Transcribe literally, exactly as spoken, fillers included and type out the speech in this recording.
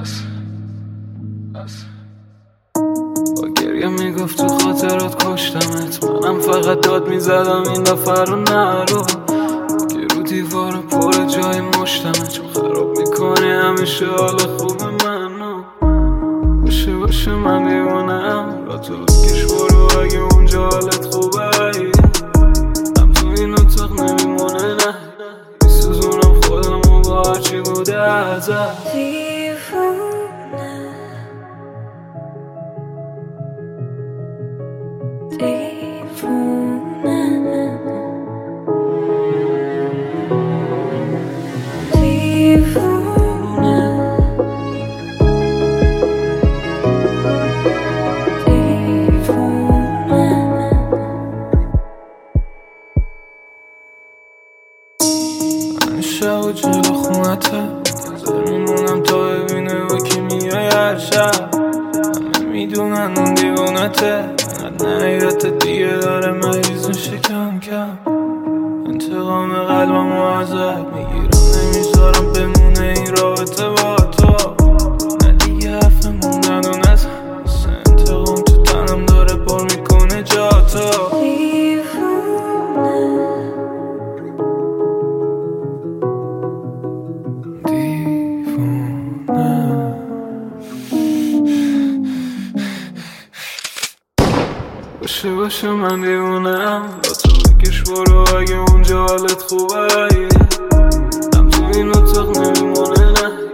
بس بس با گریه میگفت تو خاطرات کشتمت، منم فقط داد میزدم این دفعه رو نرو که رو دیوار پر جای مشتمه، چون خراب میکنی همیشه حال خوب منو. باشه باشه من دیوانم، را تو بکش برو اگه اونجا حالت خوبه، هم تو این اتاق نمیمونه نه میسوزونم خودم و با هرچی بوده ازت. شب و جلو خونته نظر میمونم تا ببینه با کی میای هر شب، همه میدونن اون دیوانته، انقدر نیرت دیگه داره مریض میشه کم کم. انتقام قلبم رو ازت میگیرم نمیذارم بمونه این رابطه با تو، نه دیگه حرف موندن و نزن مثل انتقام تو تنم داره پر میکنه جا تو. باشه باشه من دیوونم، با تو بکش برو اگه اونجا حالت خوبه، هم تو این اتاق نمیمونه نه